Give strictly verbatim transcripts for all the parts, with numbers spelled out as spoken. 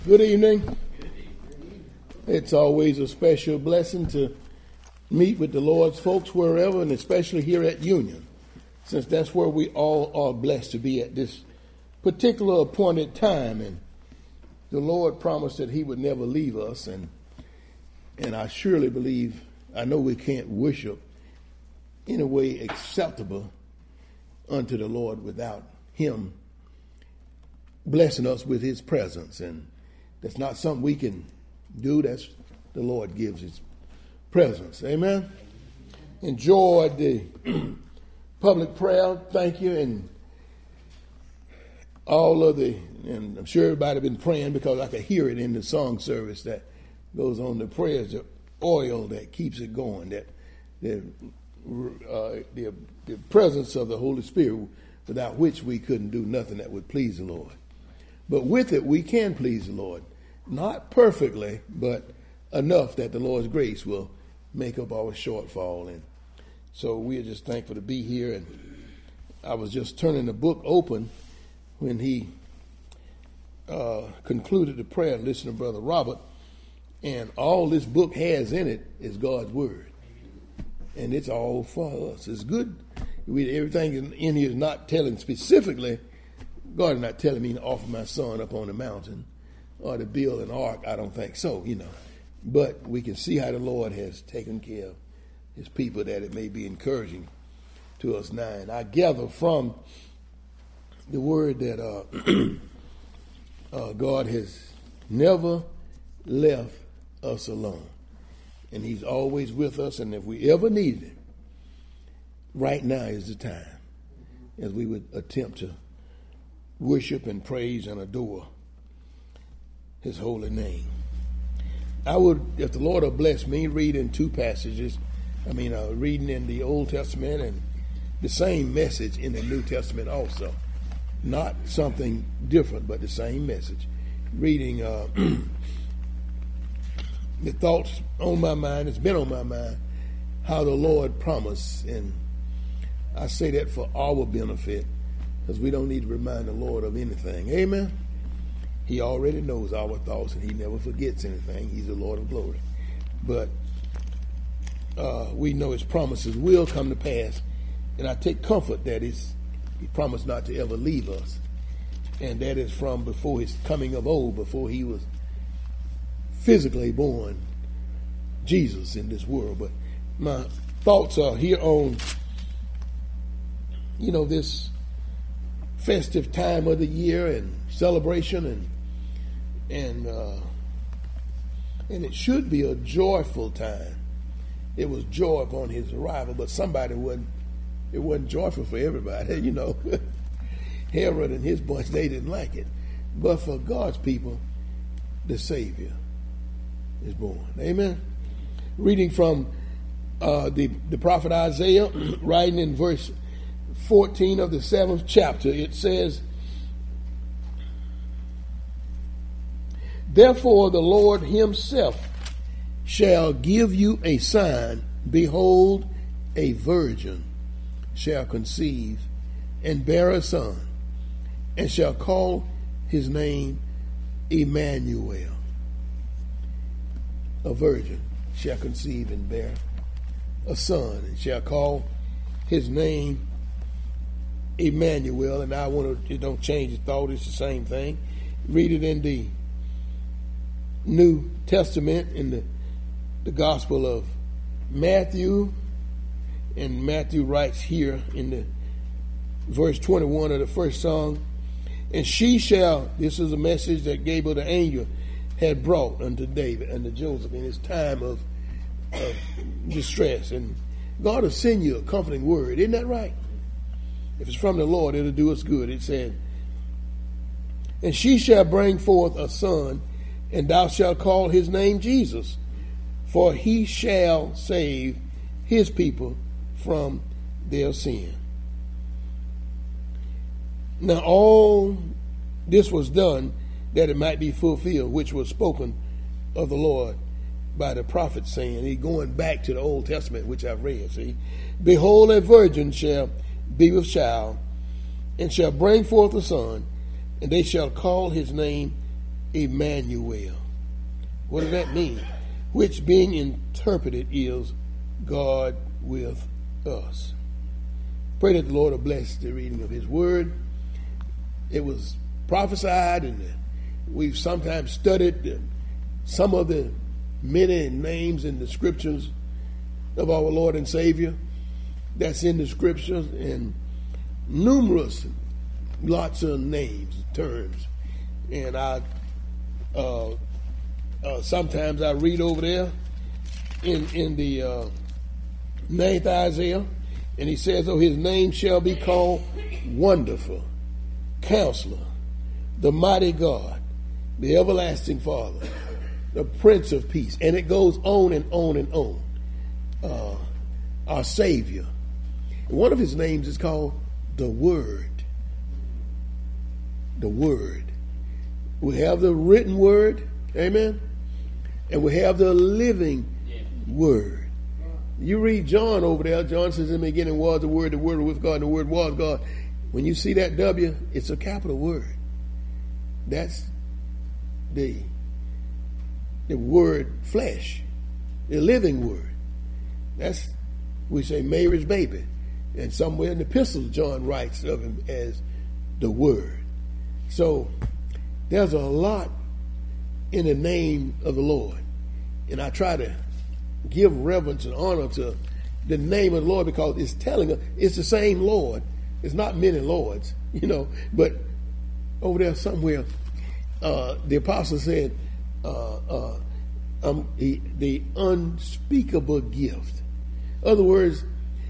Good evening. It's always a special blessing to meet with the Lord's folks wherever, and especially here at Union, since that's where we all are blessed to be at this particular appointed time. And the Lord promised that he would never leave us, and and I surely believe, I know we can't worship in a way acceptable unto the Lord without him blessing us with his presence. And that's not something we can do. That's the Lord gives his presence. Amen. Enjoyed the public prayer. Thank you. And all of the, and I'm sure everybody been praying because I could hear it in the song service that goes on. The prayers, the oil that keeps it going, that the, uh, the, the presence of the Holy Spirit, without which we couldn't do nothing that would please the Lord. But with it, we can please the Lord. Not perfectly, but enough that the Lord's grace will make up our shortfall. And so we're just thankful to be here. And I was just turning the book open when he uh, concluded the prayer, listening to Brother Robert. And all this book has in it is God's Word. And it's all for us. It's good. We, everything in, in here is not telling specifically. God is not telling me to offer my son up on the mountain or to build an ark. I don't think so, you know. But we can see how the Lord has taken care of his people, that it may be encouraging to us now. And I gather from the word that uh, uh, God has never left us alone. And he's always with us. And if we ever need him, right now is the time as we would attempt to worship and praise and adore his holy name. I would, if the Lord will bless me, read in two passages. I mean, uh, reading in the Old Testament and the same message in the New Testament also. Not something different, but the same message. Reading uh, the thoughts on my mind, it's been on my mind, how the Lord promised. And I say that for our benefit, because we don't need to remind the Lord of anything. Amen. He already knows our thoughts, and he never forgets anything. He's the Lord of glory. But uh, we know his promises will come to pass. And I take comfort that it's, he promised not to ever leave us. And that is from before his coming of old, before he was physically born, Jesus in this world. But my thoughts are here on, you know, this festive time of the year and celebration, and and uh, and it should be a joyful time. It was joy upon his arrival, but somebody wasn't. It wasn't joyful for everybody, you know. Herod and his bunch, they didn't like it, but for God's people, the Savior is born. Amen. Reading from uh, the the prophet Isaiah, writing in verse fourteen of the seventh chapter, it says, "Therefore the Lord himself shall give you a sign. Behold, a virgin shall conceive and bear a son, and shall call his name Emmanuel." A virgin shall conceive and bear a son, and shall call his name Emmanuel. And I want to, it don't change the thought, it's the same thing. Read it in the New Testament, in the, the Gospel of Matthew. And Matthew writes here in the verse twenty-one of the first song, "And she shall," this is a message that Gabriel the angel had brought unto David, unto Joseph in his time of, of distress. And God will send you a comforting word. Isn't that right? If it's from the Lord, it'll do us good. It said, "And she shall bring forth a son, and thou shalt call his name Jesus, for he shall save his people from their sin." Now all this was done that it might be fulfilled, which was spoken of the Lord by the prophet, saying, he going back to the Old Testament, which I've read, see, "Behold, a virgin shall be with child, and shall bring forth a son, and they shall call his name Emmanuel. What does that mean? Which being interpreted is God with us. Pray that the Lord will bless the reading of his word. It was prophesied, and we've sometimes studied some of the many names in the scriptures of our Lord and Savior that's in the scriptures, and numerous lots of names, terms. And I uh, uh, sometimes I read over there in in the uh, ninth Isaiah, and he says, "Oh, his name shall be called Wonderful, Counselor, the Mighty God, the Everlasting Father, the Prince of Peace." And it goes on and on and on. Uh, our Savior. And one of his names is called the Word. The Word. We have the written word, amen, and we have the living word. You read John over there. John says, "In the beginning was the Word, the Word was with God, and the Word was God." When you see that W, it's a capital word. That's the the word flesh, the living word. That's, we say, Mary's baby. And somewhere in the epistles, John writes of him as the Word. So there's a lot in the name of the Lord. And I try to give reverence and honor to the name of the Lord, because it's telling us it's the same Lord. It's not many lords, you know, but over there somewhere, uh, the apostle said, uh, uh, um, the, the unspeakable gift. In other words,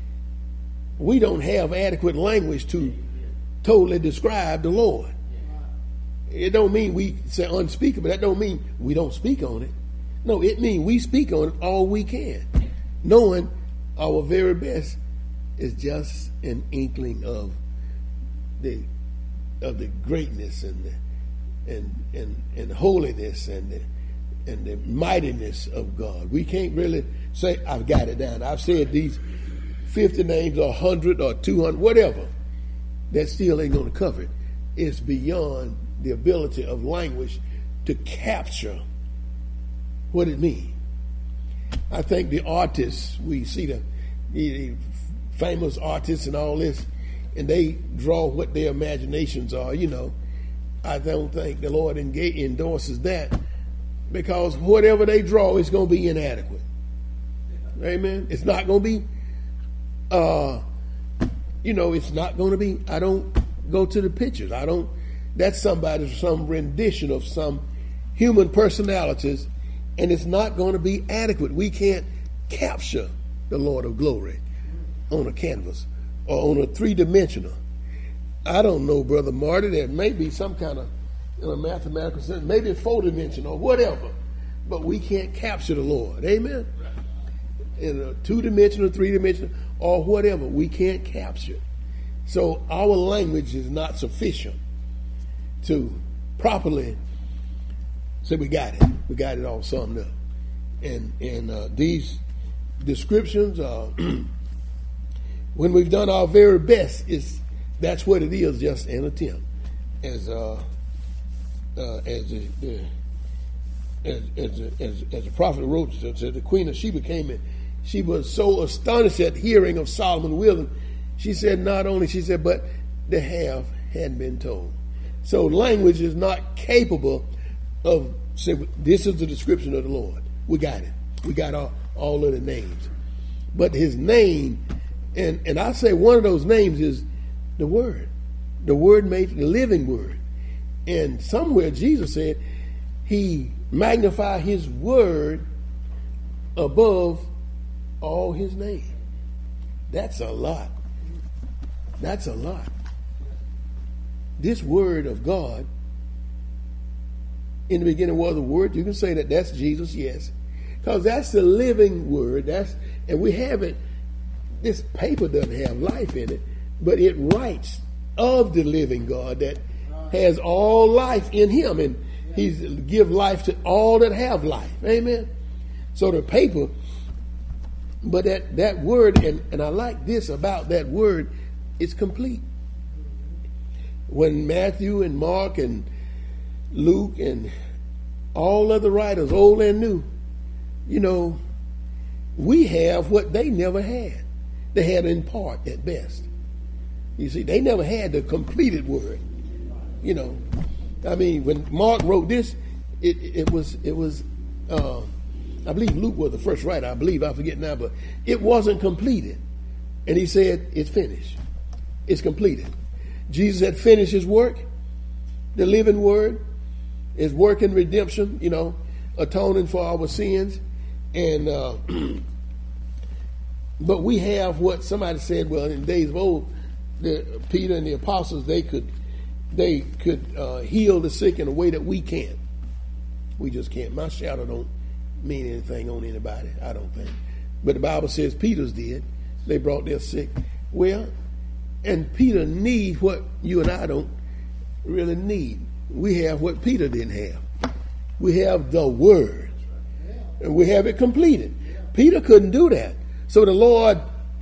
we don't have adequate language to totally describe the Lord. It don't mean we say unspeakable. That don't mean we don't speak on it. No, it means we speak on it all we can, knowing our very best is just an inkling of the of the greatness and the and and and holiness and the and the mightiness of God. We can't really say, "I've got it down. I've said these fifty names or one hundred or two hundred, whatever." That still ain't going to cover it. It's beyond the ability of language to capture what it means. I think the artists, we see the, the famous artists and all this, and they draw what their imaginations are, you know. I don't think the Lord engage, endorses that, because whatever they draw is going to be inadequate. Amen? It's not going to be, uh, you know, it's not going to be, I don't go to the pictures. I don't, that's somebody's, some rendition of some human personalities, and it's not going to be adequate. We can't capture the Lord of glory on a canvas or on a three-dimensional. I don't know, Brother Marty, there may be some kind of, in a mathematical sense, maybe four-dimensional or whatever, but we can't capture the Lord. Amen? In a two-dimensional, three-dimensional, or whatever, we can't capture. So our language is not sufficient to properly say we got it. We got it all summed up. And and uh, these descriptions, uh, when we've done our very best, is that's what it is, just an attempt. As uh, uh, as the, the as as as, as the prophet wrote, said the Queen of Sheba came in. She was so astonished at hearing of Solomon wisdom. She said, not only, she said, but the half hadn't been told. So language is not capable of saying, this is the description of the Lord. We got it. We got all, all of the names. But his name, and, and I say one of those names is the Word. The Word made the living Word. And somewhere Jesus said he magnified his Word above all his name. That's a lot. That's a lot. This Word of God, in the beginning was the Word. You can say that that's Jesus, yes, because that's the living Word. That's and we haven't. This paper doesn't have life in it, but it writes of the living God that has all life in Him, and He's give life to all that have life. Amen. So the paper. But that, that word, and, and I like this about that word, it's complete. When Matthew and Mark and Luke and all other writers, old and new, you know, we have what they never had. They had in part at best. You see, they never had the completed word. You know, I mean, when Mark wrote this, it, it was, it was, uh, I believe Luke was the first writer. I believe, I forget now, but it wasn't completed. And he said, it's finished. It's completed. Jesus had finished his work, the living word, his work in redemption, you know, atoning for our sins. And, uh, but we have what somebody said, well, in days of old, the, Peter and the apostles, they could, they could uh, heal the sick in a way that we can't. We just can't. My shadow don't mean anything on anybody, I don't think. But the Bible says Peter's did. They brought their sick. Well, and Peter needs what you and I don't really need. We have what Peter didn't have. We have the word. And we have it completed. Peter couldn't do that. So the Lord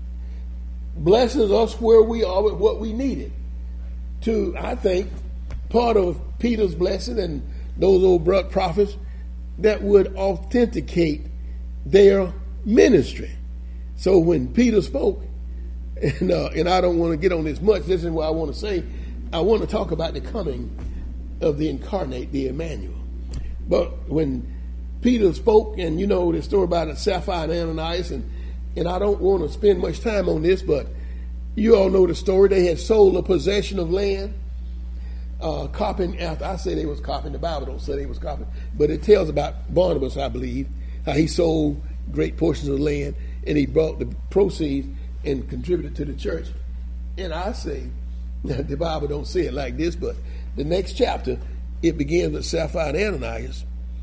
blesses us where we are with what we needed. To, I think, part of Peter's blessing and those old prophets that would authenticate their ministry. So when Peter spoke, and, uh, and I don't want to get on this much, this is what I want to say. I want to talk about the coming of the incarnate, the Emmanuel. But when Peter spoke, and you know the story about Sapphira and Ananias, and, and I don't want to spend much time on this, but you all know the story. They had sold a possession of land, uh, copying after, I say they was copying, the Bible don't say they was copying, but it tells about Barnabas, I believe, how he sold great portions of land, and he brought the proceeds and contributed to the church. And I say, the Bible don't say it like this, but the next chapter, it begins with Sapphira and Ananias.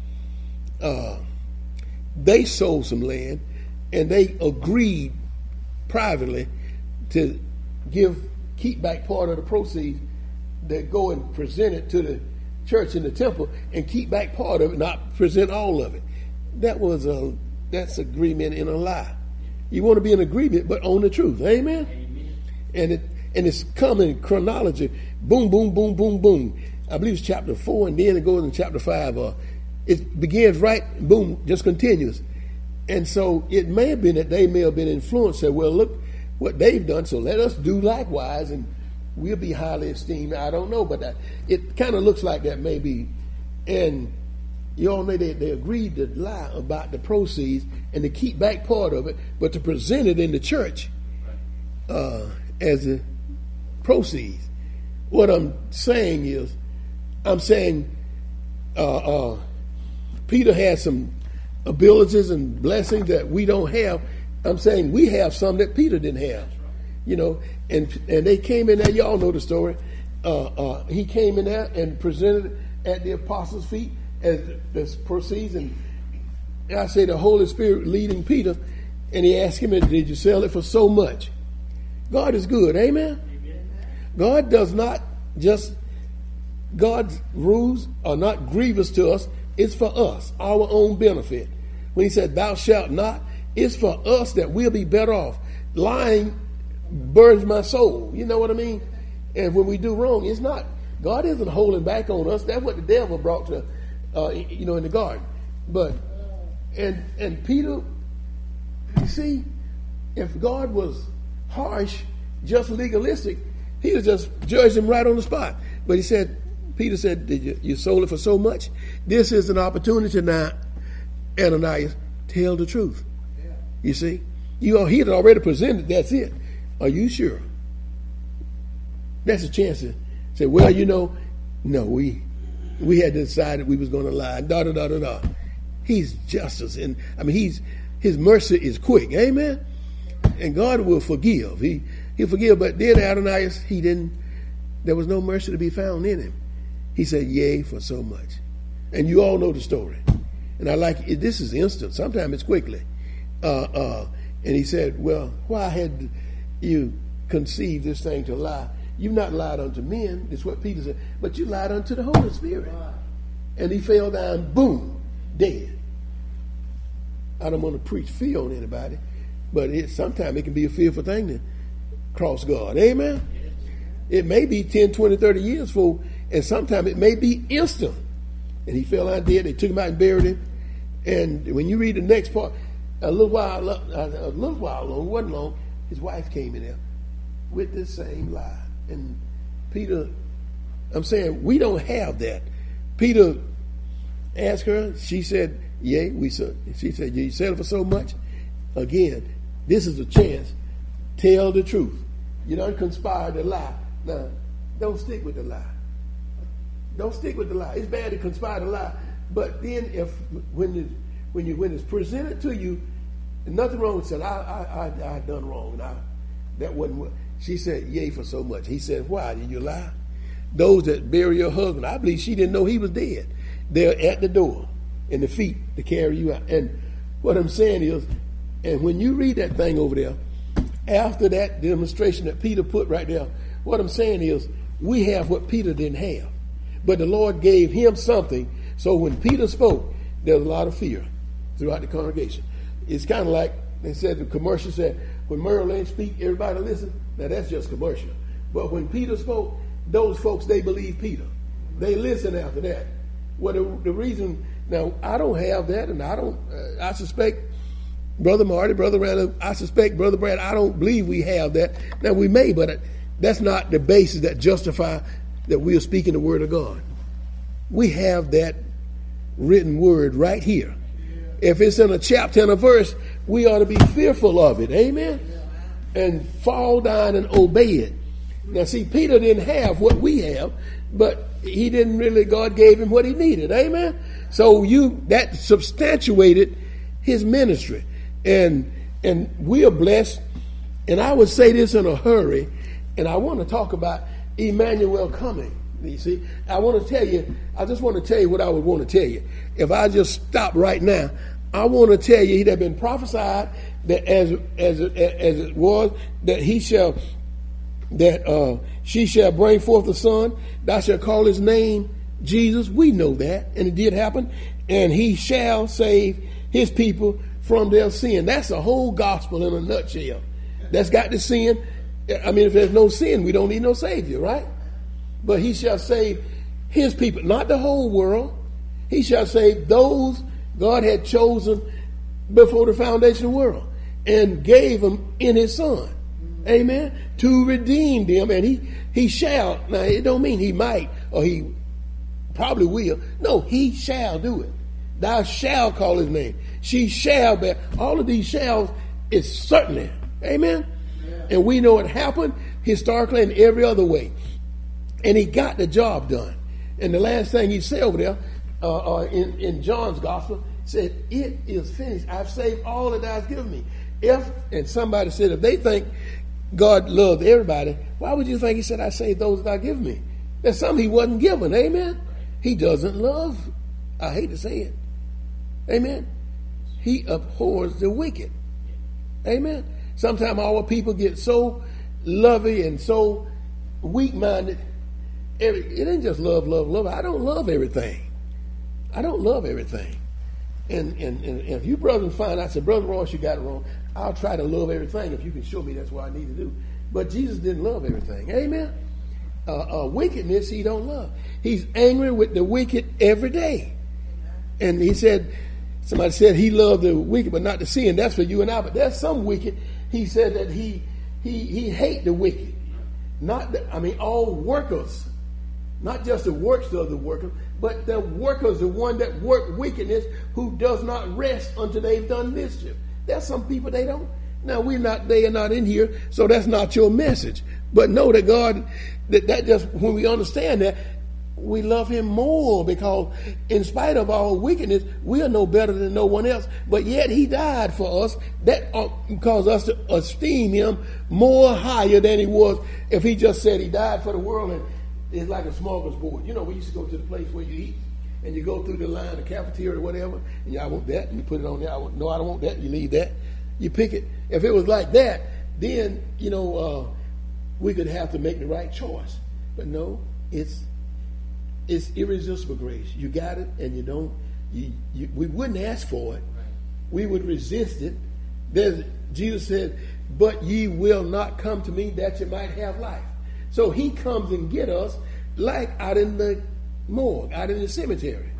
Uh, they sold some land, and they agreed privately to give, keep back part of the proceeds that go and present it to the church in the temple, and keep back part of it, not present all of it. That was a, that's agreement in a lie. You want to be in agreement, but on the truth. Amen? Amen. And it and it's coming chronology. Boom, boom, boom, boom, boom. I believe it's chapter four, and then it goes in chapter five. Uh, it begins right, boom, just continues. And so it may have been that they may have been influenced. Said, well, look what they've done, so let us do likewise, and we'll be highly esteemed. I don't know, but that, it kind of looks like that maybe. And you all know they, they agreed to lie about the proceeds and to keep back part of it, but to present it in the church uh, as the proceeds. What I'm saying is, I'm saying uh, uh, Peter had some abilities and blessings that we don't have. I'm saying we have some that Peter didn't have, you know. And and they came in there. Y'all know the story. Uh, uh, he came in there and presented at the apostles' feet as this proceeds, and I say the Holy Spirit leading Peter, and he asked him, did you sell it for so much? God is good, amen? Amen. God does not just, God's rules are not grievous to us, it's for us, our own benefit. When he said, thou shalt not, it's for us that we'll be better off. Lying burns my soul, you know what I mean? And when we do wrong, it's not, God isn't holding back on us. That's what the devil brought to Uh, you know, in the garden. But, and and Peter, you see, if God was harsh, just legalistic, he'd have just judged him right on the spot. But he said, Peter said, Did you, you sold it for so much? This is an opportunity now, Ananias, tell the truth. Yeah. You see, you he had already presented, that's it. Are you sure? That's a chance to say, well, you know, no, we We had decided we was going to lie. Da da da da da. He's justice, and I mean, he's his mercy is quick. Amen. And God will forgive. He he'll forgive. But then Ananias, he didn't. There was no mercy to be found in him. He said, "Yea, for so much." And you all know the story. And I like it. This is instant. Sometimes it's quickly. Uh, uh, and he said, "Well, why had you conceived this thing to lie? You've not lied unto men," is what Peter said, "but you lied unto the Holy Spirit." Right. And he fell down, boom, dead. I don't want to preach fear on anybody, but it, sometimes it can be a fearful thing to cross God. Amen? Yes. It may be ten, twenty, thirty years for, and sometimes it may be instant. and he fell out dead. They took him out and buried him. And when you read the next part, a little while, a little while long, wasn't long, his wife came in there with the same lie. And Peter, I'm saying, we don't have that. Peter asked her, she said, yea, we said, she said, you settle for so much? Again, this is a chance. Tell the truth. You don't conspire to lie. Now, don't stick with the lie. Don't stick with the lie. It's bad to conspire to lie. But then if, when it, when you, when it's presented to you, nothing wrong with saying, I, I, I, I done wrong. And I, that wasn't what, she said, yea, for so much. He said, why did you lie? Those that bury your husband, I believe she didn't know he was dead. They're at the door and the feet to carry you out. And what I'm saying is, and when you read that thing over there, after that demonstration that Peter put right there, what I'm saying is, we have what Peter didn't have. But the Lord gave him something. So when Peter spoke, there was a lot of fear throughout the congregation. It's kind of like they said, the commercial said, when Merrill Lynch speak, everybody listen. Now that's just commercial. But when Peter spoke, those folks, they believe Peter. They listen after that. Well, the, the reason, now I don't have that, and I don't, uh, I suspect Brother Marty, Brother Randall, I suspect Brother Brad, I don't believe we have that. Now we may, but it, that's not the basis that justify that we are speaking the word of God. We have that written word right here. If it's in a chapter and a verse, we ought to be fearful of it. Amen? And fall down and obey it. Now see, Peter didn't have what we have, but he didn't really, God gave him what he needed. Amen? So you, that substantiated his ministry. And and we are blessed. And I would say this in a hurry, and I want to talk about Emmanuel coming. You see, I want to tell you, I just want to tell you what I would want to tell you. If I just stop right now, I want to tell you, he had been prophesied that as as as it was, that he shall, that uh, she shall bring forth a son, thou shalt call his name Jesus. We know that, and it did happen. And he shall save his people from their sin. That's the whole gospel in a nutshell. That's got the sin. I mean, if there's no sin, we don't need no savior, right? But he shall save his people, not the whole world. He shall save those God had chosen before the foundation of the world and gave them in his son. Amen. To redeem them. And he, he shall. Now, it don't mean he might or he probably will. No, he shall do it. Thou shalt call his name. She shall bear. All of these shalls is certainly. Amen. Yeah. And we know it happened historically in every other way. And he got the job done. And the last thing he said over there uh, uh, in, in John's gospel said, it is finished. I've saved all that thou hast given me. If, and somebody said, if they think God loved everybody, why would you think he said, I saved those that thou given me? There's something he wasn't given. Amen. He doesn't love. I hate to say it. Amen. He abhors the wicked. Amen. Sometimes our people get so lovey and so weak-minded. It ain't just love, love, love. I don't love everything. I don't love everything. And, and, and if you brothers find out, say, Brother Ross, you got it wrong, I'll try to love everything if you can show me that's what I need to do. But Jesus didn't love everything. Amen. Uh, uh, wickedness he don't love. He's angry with the wicked every day. And he said, somebody said he loved the wicked but not the sin. That's for you and I. But there's some wicked. He said that he he he hate the wicked. Not the, I mean all workers. Not just the works of the worker, but the workers, the one that work wickedness, who does not rest until they've done mischief. There's some people they don't. Now we're not, they are not in here, so that's not your message. But know that God, that, that just, when we understand that, we love him more because in spite of our wickedness, we are no better than no one else. But yet he died for us. That uh, caused us to esteem him more higher than he was if he just said he died for the world and it's like a smorgasbord. You know, we used to go to the place where you eat and you go through the line, the cafeteria or whatever, and you, I want that, and you put it on there. I want, no, I don't want that. You leave that. You pick it. If it was like that, then, you know, uh, we could have to make the right choice. But no, it's it's irresistible grace. You got it, and you don't. You, you, we wouldn't ask for it. We would resist it. There's, Jesus said, "But ye will not come to me that you might have life." So he comes and get us like out in the morgue, out in the cemetery.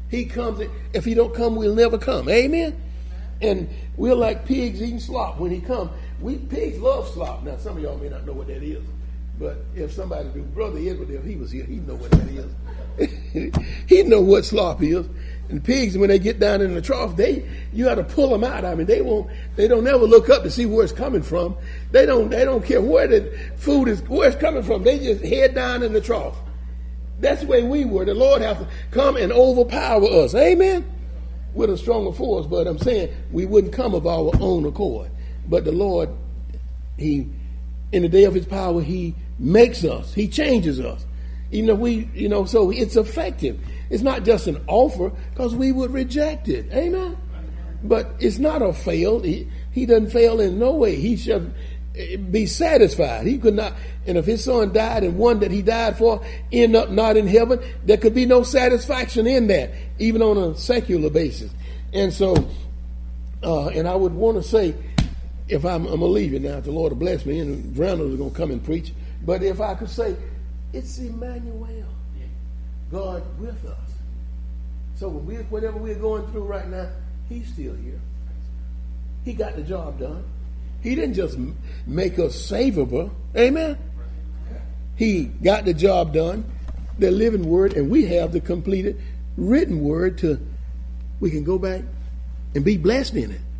He comes. If he don't come, we'll never come. Amen? And we're like pigs eating slop when he comes. We pigs love slop. Now, some of y'all may not know what that is. But if somebody do, Brother Edward, if he was here, he'd know what that is. He'd know what slop is. And pigs, when they get down in the trough, they you got to pull them out. I mean, they won't. They don't ever look up to see where it's coming from. They don't. They don't care where the food is, where it's coming from. They just head down in the trough. That's the way we were. The Lord has to come and overpower us. Amen. With a stronger force, but I'm saying we wouldn't come of our own accord. But the Lord, He, in the day of His power, He makes us. He changes us. Even if we, you know, so it's effective. It's not just an offer because we would reject it. Amen. But it's not a fail. He, he doesn't fail in no way. He should be satisfied. He could not. And if his son died and one that he died for end up not in heaven, there could be no satisfaction in that, even on a secular basis. And so, uh, and I would want to say, if I'm, I'm going to leave it now, the Lord will bless me, and Randall is going to come and preach. But if I could say, it's Emmanuel, God with us. So when we, whatever we're going through right now, He's still here. He got the job done. He didn't just make us savable. Amen. He got the job done, the living word, and we have the completed written word to, we can go back and be blessed in it.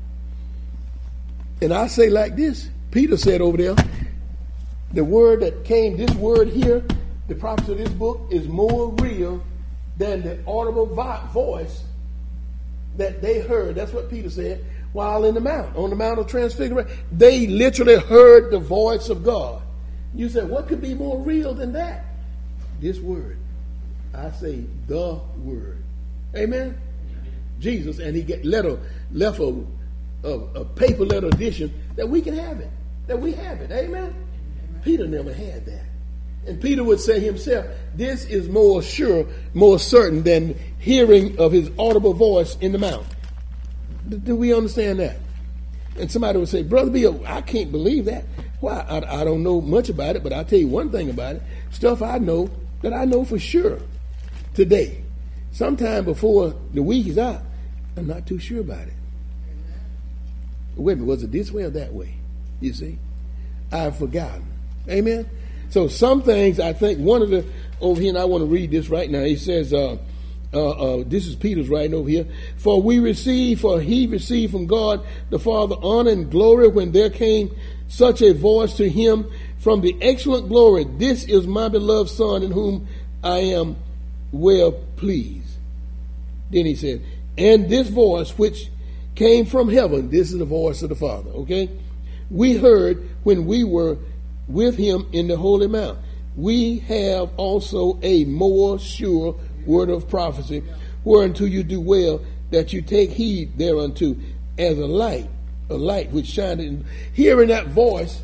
And I say like this, Peter said over there, the word that came, this word here, the prophecy of this book is more real than the audible voice that they heard. That's what Peter said while in the mount, on the Mount of Transfiguration. They literally heard the voice of God. You say, what could be more real than that? This word. I say the word. Amen? Jesus, and he get letter, left a, a, a paper letter edition that we can have it, that we have it. Amen? Amen? Peter never had that. And Peter would say himself, this is more sure, more certain than hearing of his audible voice in the mount. Do, do we understand that? And somebody would say, Brother Bill, I can't believe that. Why? Well, I, I don't know much about it, but I'll tell you one thing about it. Stuff I know that I know for sure today. Sometime before the week is out, I'm not too sure about it. Wait a minute, was it this way or that way? You see? I've forgotten. Amen? So some things, I think one of the, over here, and I want to read this right now. He says, uh, uh, uh, this is Peter's writing over here. For we receive, for he received from God the Father honor and glory when there came such a voice to him from the excellent glory. This is my beloved Son in whom I am well pleased. Then he said, and this voice which came from heaven, this is the voice of the Father, okay? We heard when we were with him in the holy mount. We have also a more sure word of prophecy, whereunto you do well that you take heed thereunto, as a light, a light which shined in. Hearing that voice,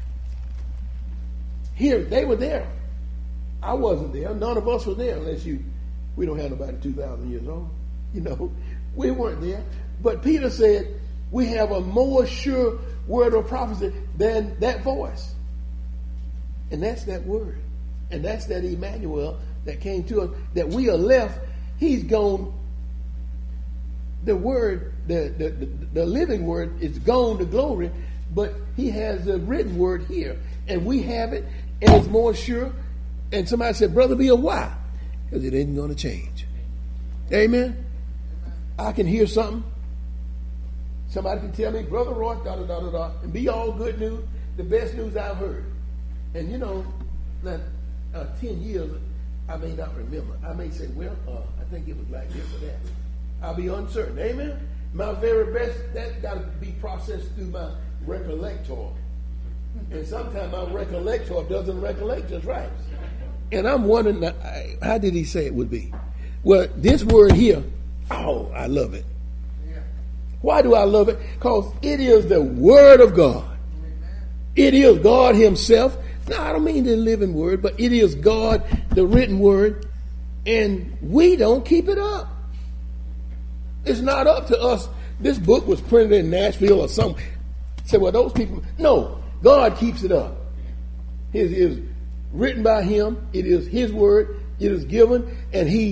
here, they were there. I wasn't there. None of us were there, unless you, we don't have nobody two thousand years old. You know, we weren't there. But Peter said, we have a more sure word of prophecy than that voice. And that's that word. And that's that Emmanuel that came to us, that we are left. He's gone. The word, the, the, the, the living word is gone to glory, but he has the written word here. And we have it, and it's more sure. And somebody said, Brother Bill, why? Because it ain't going to change. Amen? I can hear something. Somebody can tell me, Brother Roy, da da da da da, and be all good news, the best news I've heard. And you know, that uh, ten years, I may not remember. I may say, well, uh, I think it was like this or that. I'll be uncertain. Amen? My very best, that's got to be processed through my recollector. And sometimes my recollector doesn't recollect just right. And I'm wondering, how did he say it would be? Well, this word here, oh, I love it. Why do I love it? Because it is the word of God. It is God himself. Now, I don't mean the living word, but it is God, the written word, and we don't keep it up. It's not up to us. This book was printed in Nashville or somewhere. Say, well, those people, no, God keeps it up. It is written by him. It is his word. It is given, and he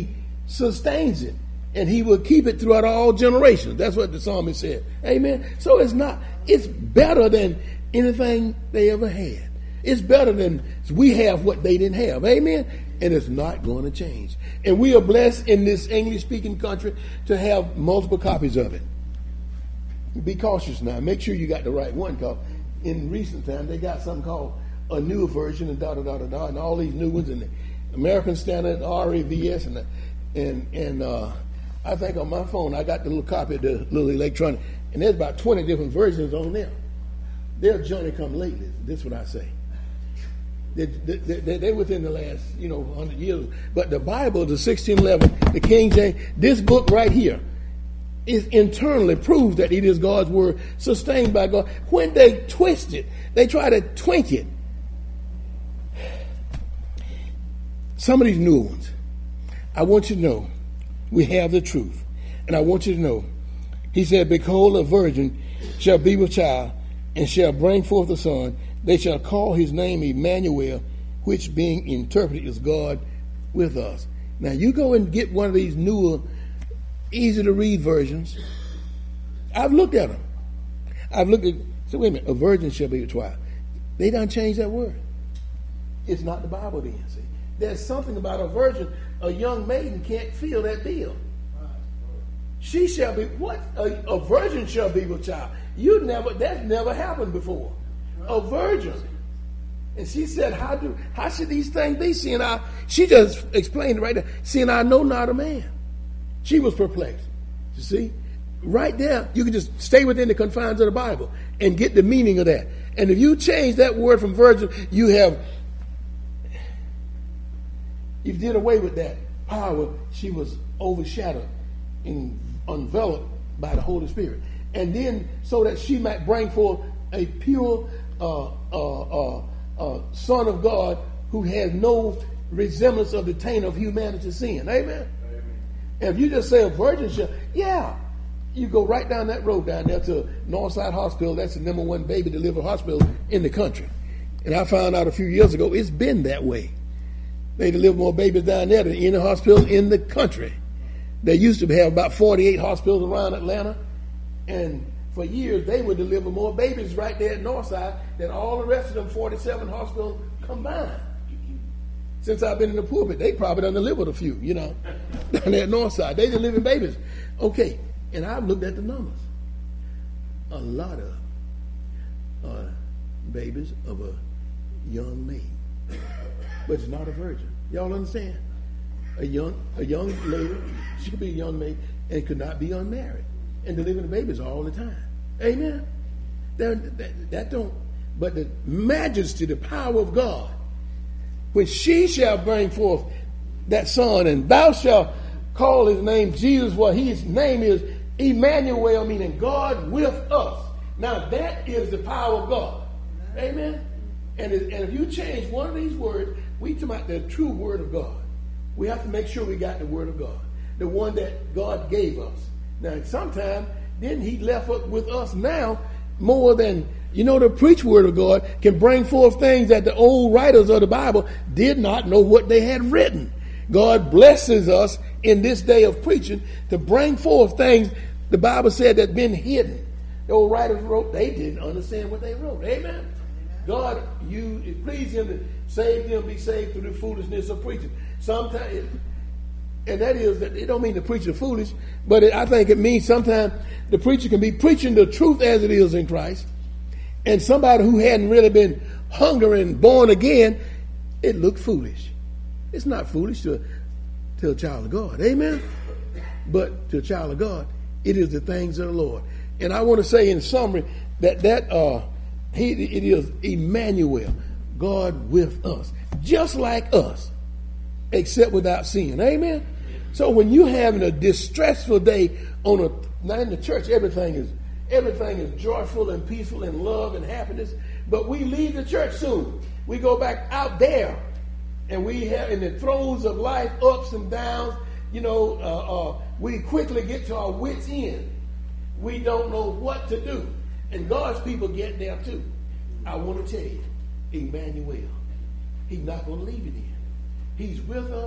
sustains it, and he will keep it throughout all generations. That's what the psalmist said. Amen. So it's not, it's better than anything they ever had. It's better than we have what they didn't have. Amen. And it's not going to change. And we are blessed in this English-speaking country to have multiple copies of it. Be cautious now. Make sure you got the right one, because in recent times they got something called a newer version and da da da da da, and all these new ones, and the American Standard, R A V S, and the, and and uh, I think on my phone I got the little copy of the little electronic, and there's about twenty different versions on there. They're Johnny come lately. This is what I say. They, they, they, they're within the last, you know, hundred years. But the Bible, the sixteen eleven, the King James, this book right here, is internally proves that it is God's word, sustained by God. When they twist it, they try to twink it. Some of these new ones, I want you to know, we have the truth. And I want you to know, he said, behold, a virgin shall be with child, and shall bring forth a son. They shall call his name Emmanuel, which being interpreted is God with us. Now you go and get one of these newer, easy to read versions. I've looked at them. I've looked at, so wait a minute, a virgin shall be with child. They done changed that word. It's not the Bible then, see. There's something about a virgin, a young maiden can't feel that bill. She shall be, what? A, a virgin shall be with child. You never, that's never happened before. A virgin. And she said, how do, how should these things be? Seeing I, she just explained it right there. Seeing I know not a man. She was perplexed. You see? Right there, you can just stay within the confines of the Bible and get the meaning of that. And if you change that word from virgin, you have, you did away with that power. She was overshadowed and enveloped by the Holy Spirit. And then so that she might bring forth a pure uh, uh, uh, uh, Son of God who has no resemblance of the taint of humanity's sin. Amen? Amen. And if you just say a virgin shall, yeah, you go right down that road down there to Northside Hospital. That's the number one baby delivery hospital in the country. And I found out a few years ago it's been that way. They deliver more babies down there than any hospital in the country. They used to have about forty-eight hospitals around Atlanta, and for years they would deliver more babies right there at Northside than all the rest of them forty-seven hospitals combined. Since I've been in the pulpit, they probably done delivered a few, you know, down there at Northside. They delivering babies. Okay, and I've looked at the numbers. A lot of uh, babies of a young maid, but it's not a virgin. Y'all understand? A young, a young lady, she could be a young maid and could not be unmarried and delivering babies all the time. Amen. That, that, that don't. But the majesty, the power of God, when she shall bring forth that son, and thou shalt call his name Jesus, for his name is Emmanuel, meaning God with us. Now that is the power of God. Amen. And, it, and if you change one of these words, we talk about the true word of God. We have to make sure we got the word of God, the one that God gave us. Now, sometimes then he left up with us now more than, you know, the preached word of God can bring forth things that the old writers of the Bible did not know what they had written. God blesses us in this day of preaching to bring forth things the Bible said that been hidden. The old writers wrote, they didn't understand what they wrote. Amen. God, you, it pleased him to save them, be saved through the foolishness of preaching. Sometimes, and that is that it don't mean the preacher foolish, but it, I think it means sometimes the preacher can be preaching the truth as it is in Christ, and somebody who hadn't really been hungering, born again, it looked foolish. It's not foolish to, to a child of God, amen. But to a child of God, it is the things of the Lord. And I want to say in summary that that uh, he, it is Emmanuel, God with us, just like us, except without sin. Amen. So when you're having a distressful day on a now in the church, everything is everything is joyful and peaceful and love and happiness. But we leave the church soon. We go back out there, and we have in the throes of life, ups and downs. You know, uh, uh, we quickly get to our wits' end. We don't know what to do, and God's people get there too. I want to tell you, Emmanuel, he's not going to leave you there. He's with us,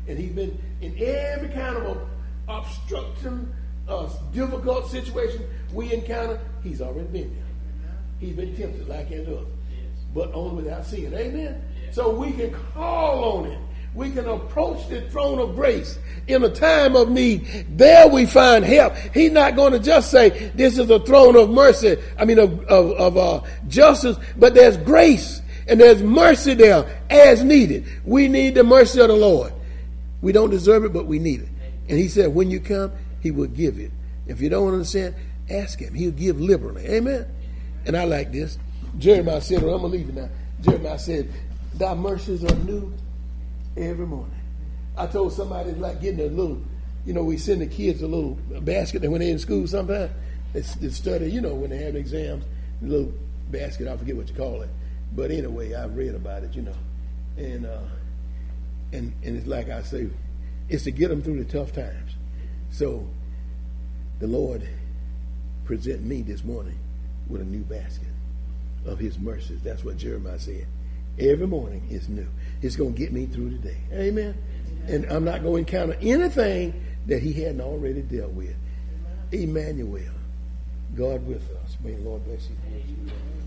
And he's been in every kind of a obstruction, uh, difficult situation we encounter. He's already been there. He's been tempted like any other, but only without seeing. Amen? So we can call on him. We can approach the throne of grace in a time of need. There we find help. He's not going to just say, this is a throne of mercy, I mean of, of, of uh, justice, but there's grace and there's mercy there as needed. We need the mercy of the Lord. We don't deserve it, but we need it. And he said, when you come, he will give it. If you don't understand, ask him. He'll give liberally. Amen? And I like this. Jeremiah said, well, I'm going to leave it now. Jeremiah said, thy mercies are new every morning. I told somebody it's like getting a little, you know, we send the kids a little basket when they're in school sometimes. They, they study, you know, when they have exams, a little basket, I forget what you call it. But anyway, I've read about it, you know. And, uh, and, and it's like I say, it's to get them through the tough times. So the Lord present me this morning with a new basket of his mercies. That's what Jeremiah said. Every morning is new. It's going to get me through the day. Amen? And I'm not going to encounter anything that he hadn't already dealt with. Emmanuel, God with us. May the Lord bless you.